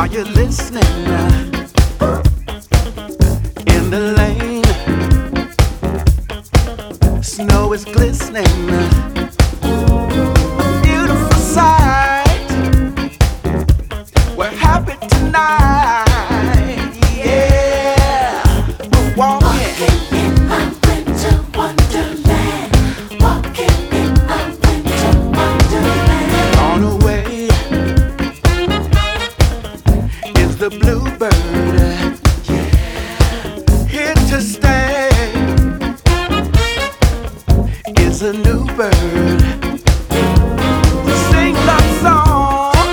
Are you listening? In the lane, snow is glistening. A beautiful sight. We're happy tonight. Yeah, we're walking in a winter wonderland. Walking in a winter wonderland. on the way. Is the bluebird, yeah, here to stay? Is a new bird. We sing love song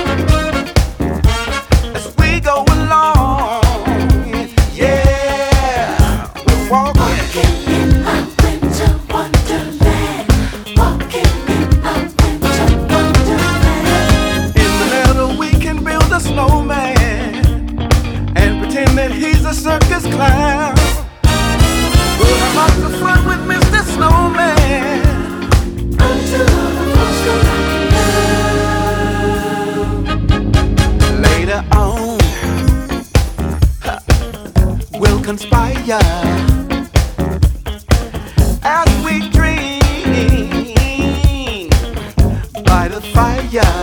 as we go along. Yeah, we're walking In a winter wonderland. Walking in a winter wonderland. in the meadow. We can build a snowman and pretend that he's a circus clown. We'll have lots of fun with Mr. Snowman. Until all the folks go round. Later on, we'll conspire as we dream by the fire.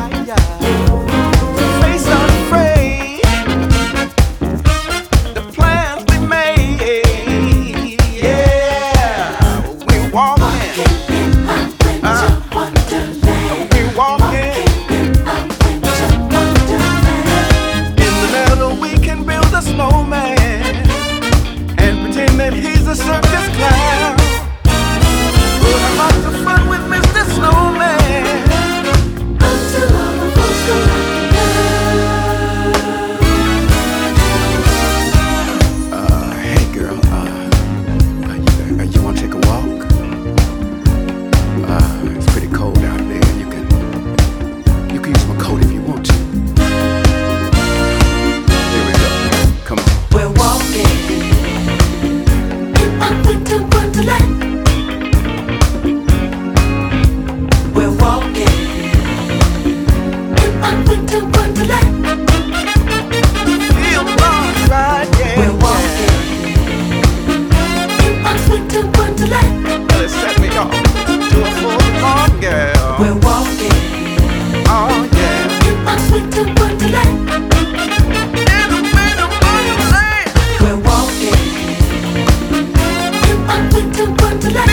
Face unafraid, the plans we made. Yeah, we're walking. In a winter wonderland. We're walking. In a winter wonderland. In the meadow, we can build a snowman and pretend that he's a circus clown. We'll have lots of fun with Mr. Snowman. Until all the folks go round. Hey girl, you wanna take a walk? It's pretty cold out there. You can use my coat if you want to. Here we go. Come on. We're walking in a winter wonderland. We're walking in a winter wonderland. Feel right, yeah. We're walking in a winter wonderland. Well, it set me off to a full on girl. We're walking Oh yeah. in a winter wonderland. In the middle of the land. We're walking in a winter wonderland.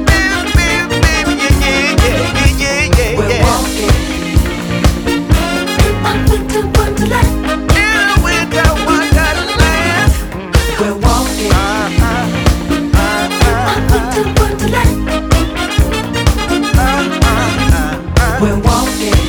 We're walking in a winter wonderland. We're walking in a winter wonderland. We're walking